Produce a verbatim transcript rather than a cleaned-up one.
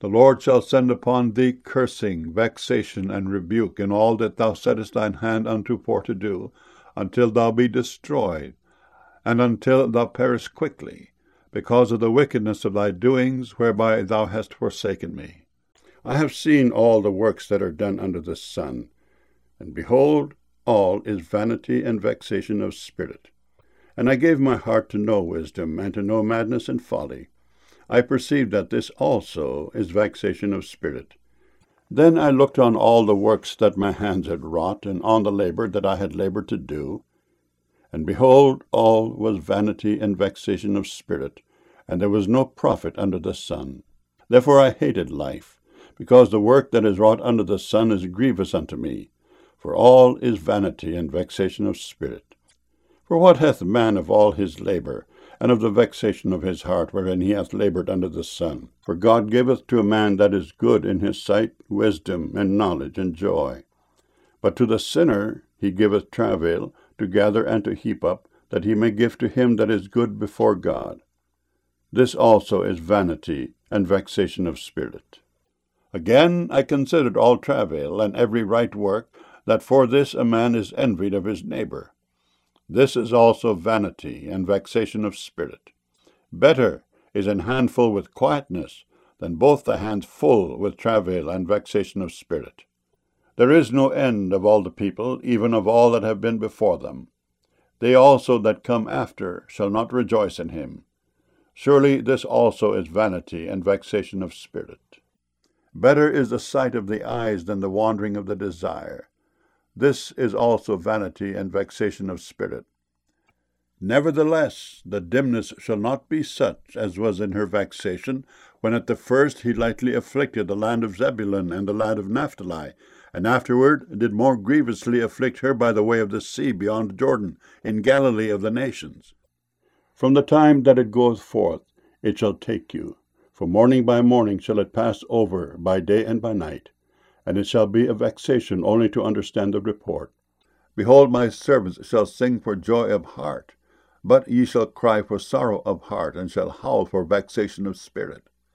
The Lord shall send upon thee cursing, vexation, and rebuke in all that thou settest thine hand unto for to do, until thou be destroyed, and until thou perish quickly, because of the wickedness of thy doings, whereby thou hast forsaken me. I have seen all the works that are done under the sun, and behold, all is vanity and vexation of spirit. And I gave my heart to know wisdom, and to know madness and folly. I perceived that this also is vexation of spirit. Then I looked on all the works that my hands had wrought, and on the labor that I had labored to do. And behold, all was vanity and vexation of spirit, and there was no profit under the sun. Therefore I hated life, because the work that is wrought under the sun is grievous unto me. For all is vanity and vexation of spirit. For what hath man of all his labor, and of the vexation of his heart, wherein he hath labored under the sun? For God giveth to a man that is good in his sight wisdom, and knowledge, and joy. But to the sinner he giveth travail, to gather and to heap up, that he may give to him that is good before God. This also is vanity and vexation of spirit. Again I considered all travail, and every right work, that for this a man is envied of his neighbor. This is also vanity and vexation of spirit. Better is an handful with quietness than both the hands full with travail and vexation of spirit. There is no end of all the people, even of all that have been before them. They also that come after shall not rejoice in him. Surely this also is vanity and vexation of spirit. Better is the sight of the eyes than the wandering of the desire. This is also vanity and vexation of spirit. Nevertheless, the dimness shall not be such as was in her vexation, when at the first he lightly afflicted the land of Zebulun and the land of Naphtali, and afterward did more grievously afflict her by the way of the sea beyond Jordan, in Galilee of the nations. From the time that it goeth forth, it shall take you. For morning by morning shall it pass over, by day and by night. And it shall be a vexation only to understand the report. Behold, my servants shall sing for joy of heart, but ye shall cry for sorrow of heart, and shall howl for vexation of spirit.